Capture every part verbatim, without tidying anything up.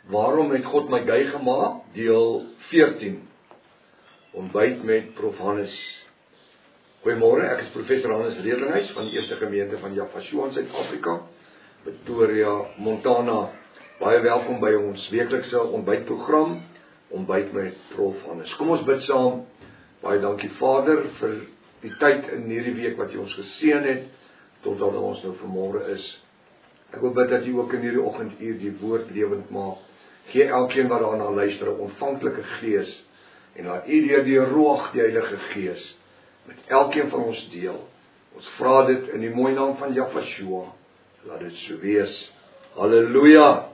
Waarom het God my gay gemaak? Deel veertien. Ontbyt met Prof Hannes. Goeiemôre, ek is professor Hannes Redlinghuis van die Eerste Gemeente van Javashoa in Suid-Afrika, Pretoria, Montana. Baie welkom by ons weeklikse ontbytprogram, Ontbyt met Prof Hannes. Kom ons bid saam. Baie dankie Vader vir die tyd in hierdie week wat U ons geseën het, totdat ons nou vanmôre is. Ek wil bid dat U ook in hierdie oggenduur die woord lewend maak. Gee elkeen wat daarna luister 'n ontvanklike gees en laat U deur die Ruach, die Heilige Gees, met elkeen van ons deel. Ons vra dit in die mooi naam van Javashoa. Laat dit so wees. Halleluja.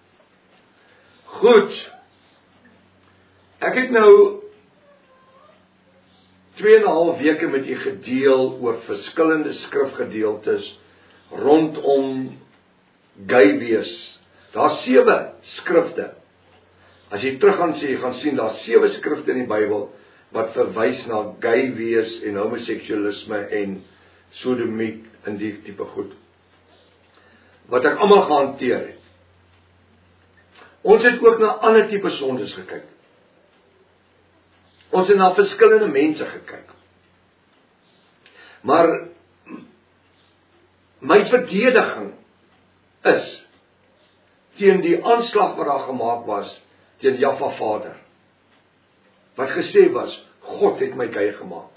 Goed. Ek het nou twee en 'n half weke met U gedeel oor verskillende skrifgedeeltes rondom gay wees. Daar's sewe skrifte. As jy terug gaan sê, jy gaan sien daar's sewe skrifte in die Bybel wat verwys na gay wees en homoseksualisme en sodomie en die tipe goed. Wat ek almal gehanteer het. Ons het ook na ander tipe sondes gekyk. Ons het na verskillende mense gekyk. Maar my verdediging is teen die aanslag wat daar gemaak was teen Jaffa Vader. Wat gesê was, God het my gay gemaak.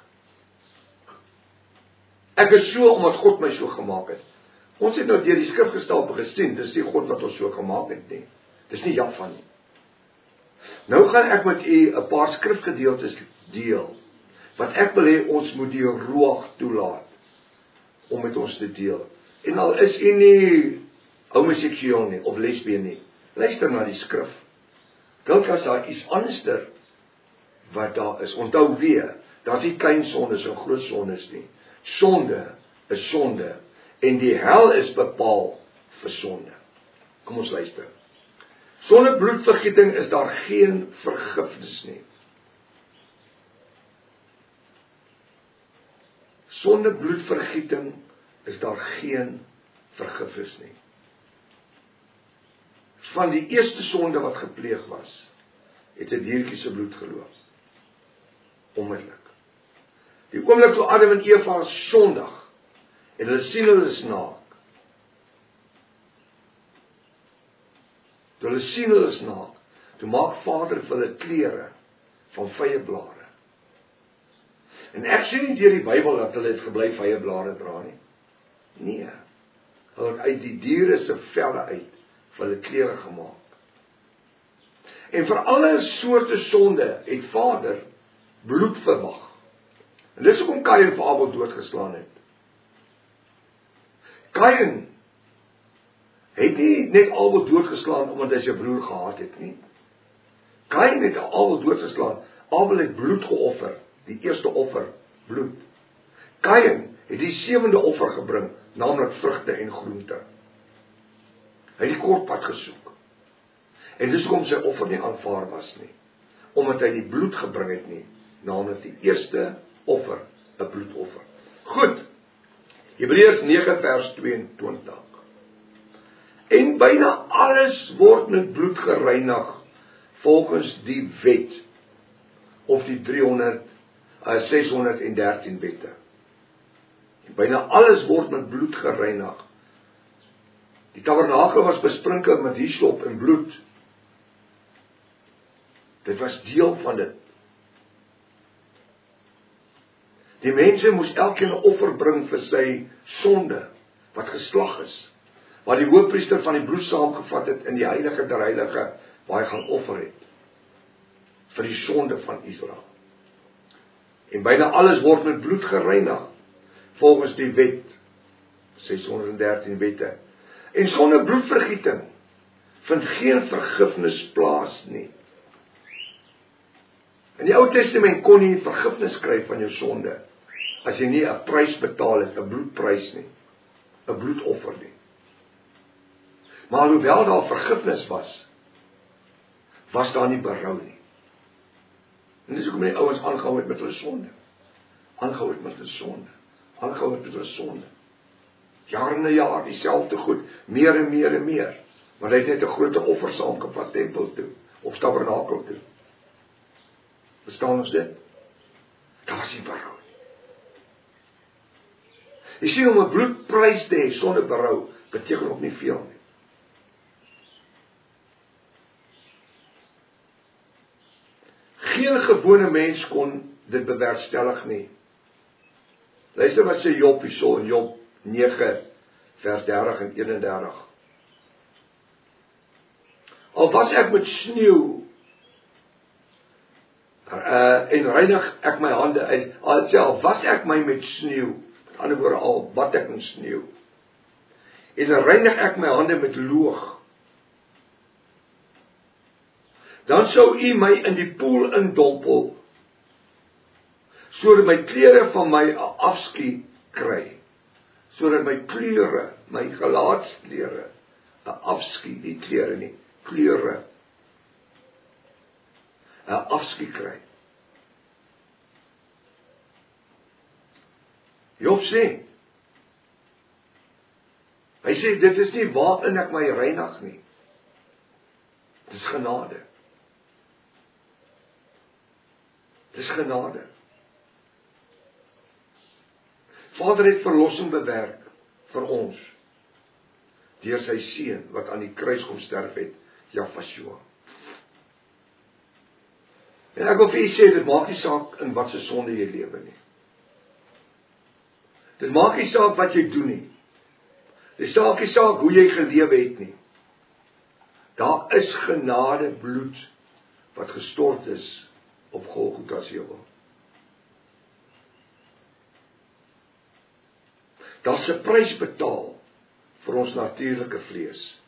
Ek is so omdat God my so gemaak het. Ons het nou deur die skrifgestalte gesien, dis nie God wat ons so gemaak het nie. Dis nie Jaffa nie. Nou gaan ek met u 'n paar skrifgedeeltes deel, wat ek wil hê ons moet die Ruach toelaat, om met ons te deel. En al is u nie homoseksueel nie, of lesbien nie, luister na die skrif. Dalk as daar iets anderster wat daar is, onthou weer, daar's nie klein sondes en groot sondes nie. Sonde is sonde, en die hel is bepaal vir sonde. Kom ons luister. Sonder bloedvergieting is daar geen vergifnis nie. Sonder bloedvergieting is daar geen vergifnis nie. Van die eerste sonde wat gepleeg was, het 'n diertjie se bloed geloop. Onmiddellik. Die oomblik toe Adam en Eva sondig, en hulle sien hulle is naak. Toe hulle sien hulle is naak, toe maak Vader vir hulle klere van vye blare. En ek sien nie deur die Bybel dat hulle het gebly vye blare dra nie. Nee. Hulle het uit die diere se velle uit vir hulle klere gemaak. En vir alle soorte sonde het Vader bloed verwag. En dis hoekom Kain vir Abel doodgeslaan het. Kain het nie net Abel doodgeslaan omdat hy sy broer gehaat het nie. Kain het Abel doodgeslaan. Abel het bloed geoffer, die eerste offer, bloed. Kain het die sewende offer gebring, naamlik vrugte en groente. Hy het die kortpad gesoek. En dis hoekom sy offer nie aanvaar was nie, omdat hy die bloed gebring het nie, naamlik die eerste offer, 'n bloedoffer. Goed. Hebreërs nege vers tweeëntwintig. En byna alles word met bloed gereinig volgens die wet, of die driehonderd, uh, seshonderddertien wette. En byna alles word met bloed gereinig. Die tabernakel was besprinkel met hyssop en bloed. Dit was deel van dit. Die mense moes elkeen 'n offer bring vir sy sonde, wat geslag is, waar die hoofpriester van die bloed saamgevat het in die heilige der heilige, waar hy gaan offer het, vir die sonde van Israel. En byna alles word met bloed gereinig, volgens die wet, seshonderddertien wette. En sonder bloedvergieting, vind geen vergifnis plaas nie. In die Ou Testament kon jy vergifnis kry van jou sonde, as jy nie 'n prys betaal het, 'n bloedprys nie, 'n bloedoffer nie. Maar alhoewel daar vergifnis was, was daar nie berou nie. En dis hoekom die ouens aangehou het met hulle sonde. Aangehou het met hulle sonde. Aangehou het met hulle sonde. Jaar na jaar dieselfde goed, meer en meer en meer. Maar hy het net 'n groot offer saamgevat tempel toe, of tabernakel toe. Verstaan ons dit? Daar was nie berou nie. Jy sien, om 'n bloedprys te hê sonder berou, beteken ook nie veel nie. Geen gewone mens kon dit bewerkstellig nie. Luister wat sê Job hierso in Job nege vers dertig en eenendertig. Al was ek met sneeu uh, en reinig ek my hande uit, al self was ek my met sneeu, met ander woorde al bad ek in sneeu, en reinig ek my hande met loog, dan sou u my in die poel indompel, sodat my klere van my afskie kry, sodat my kleure, my gelaatsklere, 'n afskie, nie klere nie, kleure, 'n afskie kry. Job sê, hy sê, dit is nie waarin ek my reinig nie, dit is genade. Dit is genade. Vader het verlossing bewerk vir ons, deur sy seun, wat aan die kruis kom sterf het, Jahshua. En ek wil vir u sê, dit maak nie saak in wat se sonde jy lewe nie. Dit maak nie saak wat jy doen nie. Dit maak nie saak hoe jy gelewe het nie. Daar is genade bloed, wat gestort is, op Golgotha se heuwel. Daar's 'n prys betaal vir ons natuurlike vlees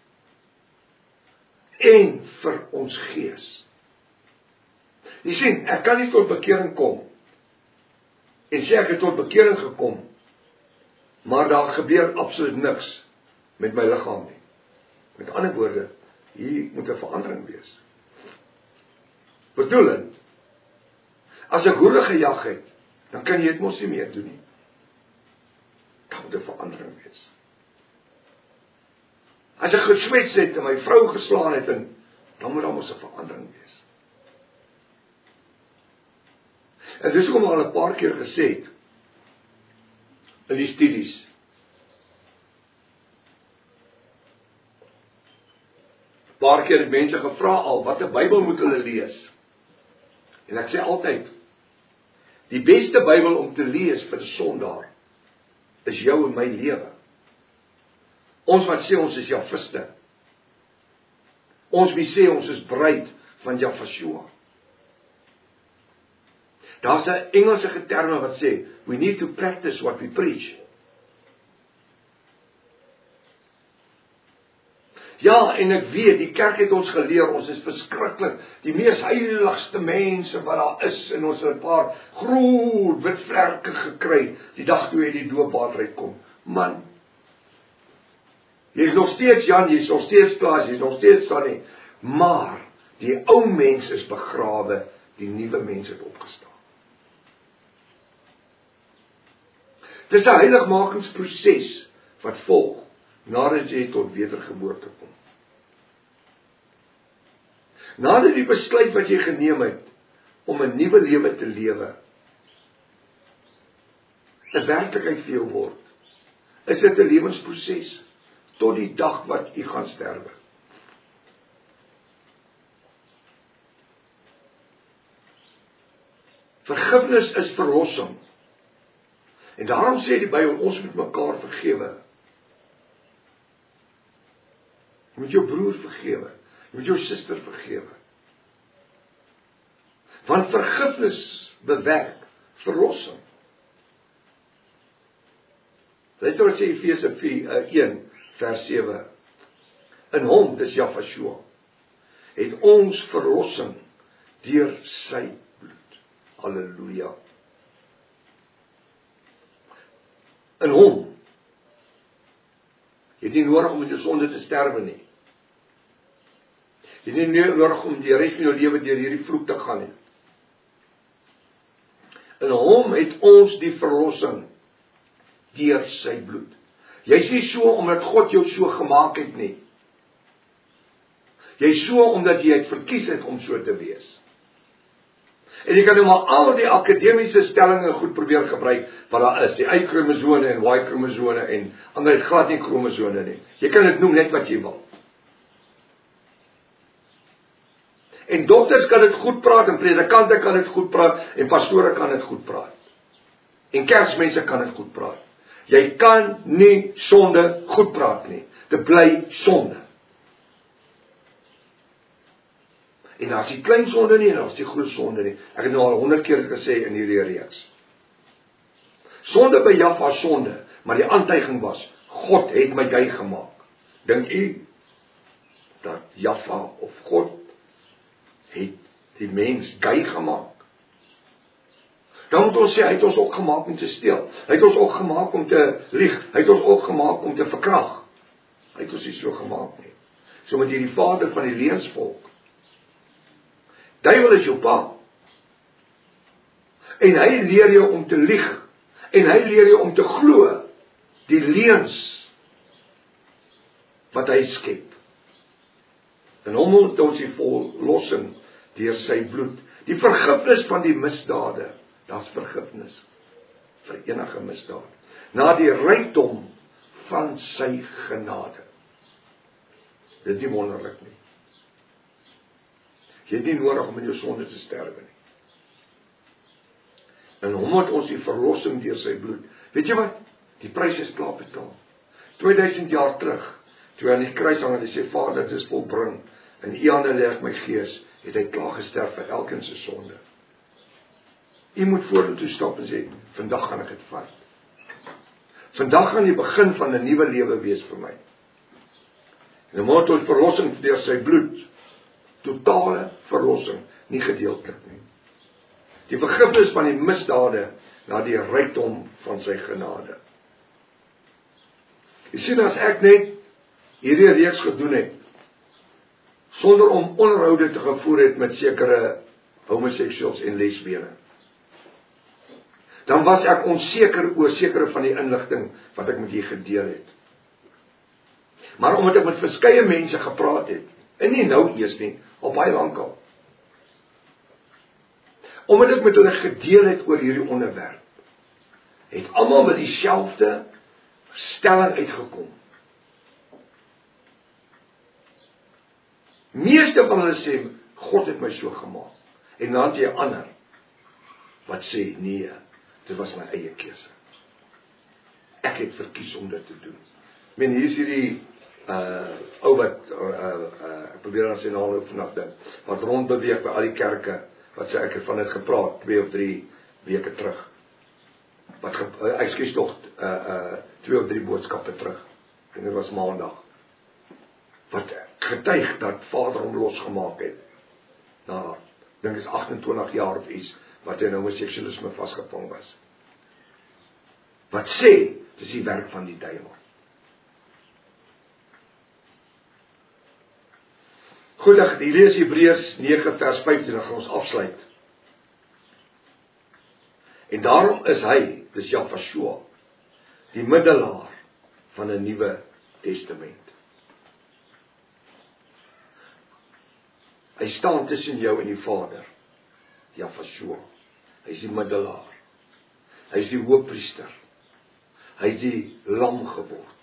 en vir ons gees. Jy sien, ek kan nie tot bekering kom en sê ek het tot bekering gekom, maar daar gebeur absoluut niks met my liggaam nie. Met ander woorde, hier moet 'n verandering wees. Bedoelend, as ek hoere gejag het, dan kan jy dit mos nie meer doen nie. Daar moet 'n verandering wees. As ek geswets het en my vrou geslaan het, en, dan moet daar mos 'n verandering wees. En dis hoekom al 'n paar keer gesê het, in die studies, paar keer het mense gevra al, wat 'n Bybel moet hulle lees? En ek sê altyd, die beste Bybel om te lees vir 'n sondaar, is jou en my lewe. Ons wat sê ons is Jahviste. Ons wie sê ons is bruid van Jahshua. Daar's 'n Engelse geterme wat sê, we need to practice what we preach. Ja, en ek weet, die kerk het ons geleer, ons is verskriklik, die mees heiligste mense wat daar is, en ons het 'n paar groot wit vlerke gekry, die dag toe hy die doopwater uitkom. Man, jy is nog steeds Jan, jy is nog steeds Klaas, jy is nog steeds Sannie, maar die ou mens is begrawe, die nuwe mens het opgestaan. Dis 'n heiligmakingsproses wat volg, nadat jy tot wedergeboorte kom. Nadat die besluit wat jy geneem het, om 'n nuwe lewe te lewe, 'n werklikheid vir jou word, is dit 'n lewensproses, tot die dag wat jy gaan sterwe. Vergifnis is verlossing. En daarom sê die Bybel, ons moet mekaar vergewe. Jy moet jou broer vergewe, jy moet jou suster vergewe. Want vergifnis bewerk verlossing. Luister wat sê Efese een vers sewe. In hom, dis Jahshua, het ons verlossing deur sy bloed. Halleluja. In hom. Jy het nie nodig om met jou sonde te sterwe nie. Jy het nie nodig om die res van jou lewe deur hierdie vloek te gaan nie. In hom het ons die verlossing deur sy bloed. Jy sê so omdat God jou so gemaak het nie. Jy so omdat jy het verkies het om so te wees. En jy kan nou maar al die akademiese stellinge goed probeer gebruik wat daar is, die Y-kromosone en Y-kromosone en ander het glad nie kromosone nie. Jy kan dit noem net wat jy wil. En dokters kan dit goed praat, en predikante kan dit goed praat, en pastore kan dit goed praat. En kerksmense kan dit goed praat. Jy kan nie sonde goed praat nie. Dit bly sonde. En daar is die klein sonde nie, en daar is die groot sonde nie. Ek het nou al honderd keer gesê in hierdie reeks. Sonde by Jaffa sonde, maar die aantuiging was, God het my gey gemaak. Dink u, dat Jaffa of God het die mens gey gemaak? Dan moet ons sê, hy het ons ook gemaak om te steel. Hy het ons ook gemaak om te lieg. Hy het ons ook gemaak om te verkrag. Hy het ons nie so gemaak nie. So met hierdie vader van die leuensvolk. Duiwel is jou pa. En hy leer jou om te lieg. En hy leer jou om te glo die leuns wat hy skep. En hom moet ons die verlossing deur sy bloed. Die vergifnis van die misdade. Daar's vergifnis vir enige misdaad. Na die rykdom van sy genade. Dit is nie wonderlik nie. Jy het nie nodig om in jou sonde te sterwe nie. En hom het ons die verlossing deur sy bloed. Weet jy wat? Die prys is klaar betaal. tweeduisend jaar terug, toe hy aan die kruis hang en hy sê, Vader, dit is volbring. In U hande lê ek my gees, het hy klaar gesterf vir elkeen se sonde. U moet vorentoe stap en sê, vandag gaan ek dit vat. Vandag gaan die begin van 'n nuwe lewe wees vir my. En dan moet ons verlossing deur sy bloed, totale verlossing, nie gedeeltelik nie. Die vergifnis van die misdade na die rykdom van sy genade. Jy sien, as ek net hierdie reeks gedoen het, sonder om onderhoude te gevoer het met sekere homoseksuels en lesbiene, dan was ek onseker oor sekere van die inligting wat ek met julle gedeel het. Maar omdat ek met verskeie mense gepraat het, en nie nou eers nie, al baie lank al, omdat ek met hulle gedeel het oor hierdie onderwerp, het almal met dieselfde stelling uitgekom. Meeste van hulle sê, God het my so gemaak. En dan het jy ander, wat sê, nee, dit was my eie keuse. Ek het verkies om dit te doen. Ek meen, hier is hierdie uh, ou wat, uh, uh, ek probeer aan sy naam ook vanaf dink, wat rondbeweeg by al die kerke, wat sê, ek het van dit gepraat, twee of drie weke terug. Wat, uh, ek skies nog, uh, uh, twee of drie boodskappe terug. En dit was maandag. Wat getuig dat Vader hom losgemaak het. Nou, ek dink is agtentwintig jaar of iets, wat hy in homoseksualisme vasgevang was. Wat sê, dit is die werk van die duiwel. Goed, ek lees Hebreërs nege vers vyftien, dan gaan ons afsluit. En daarom is hy, dis Jahweh, die middelaar van 'n nuwe testament. Hy staan tussen jou en die Vader, Jahweh. Hy is die middelaar. Hy is die hoëpriester. Hy is die lam geword.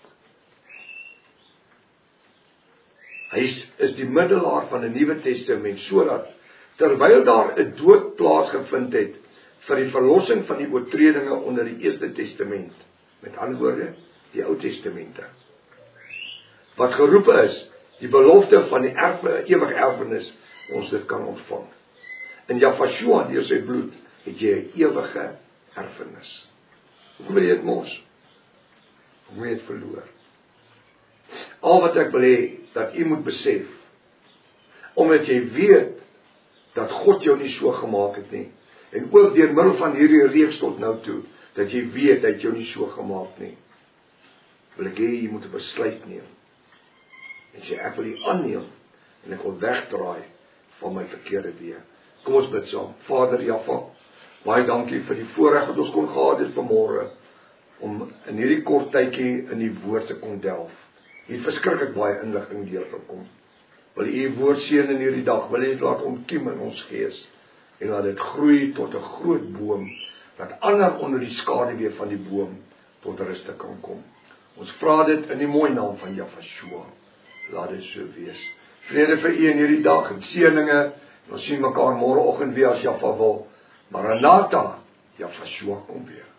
Hy is, is die middelaar van 'n nuwe testament, sodat terwyl daar 'n dood plaasgevind het vir die verlossing van die oortredinge onder die Eerste Testament, met ander woorde, die Ou Testamente, wat geroep is, die belofte van die erfe, ewige erfenis, ons dit kan ontvang. In Jahweh deur sy bloed het jy 'n ewige erfenis. Hoe wil jy dit mos? Hoe wil jy dit verloor? Al wat ek wil hê, dat u moet besef, omdat jy weet, dat God jou nie so gemaak het nie, en ook deur middel van hierdie reeks tot nou toe, dat jy weet, dat jou nie so gemaak nie, wil ek hê, jy moet 'n besluit neem, en sê, ek wil die aanneem, en ek wil wegdraai, van my verkeerde weë. Kom ons bid saam. Vader Jahweh, baie dankie vir die voorreg wat ons kon gehad het vanmôre, om in hierdie kort tydjie in die woord te kon delf. Hier verskriklik baie inligting deur te kom. Wil U woord seën in hierdie dag, wil U dit laat ontkiem in ons gees, en laat dit groei tot 'n groot boom, dat ander onder die skaduwee van die boom tot rus te kan kom. Ons vra dit in die mooi naam van Jafashua. Laat dit so wees. Vrede vir U in hierdie dag, en seëninge. Ons sien mekaar môreoggend weer as Jaffa wil. Maranatha, Jafashua kom weer.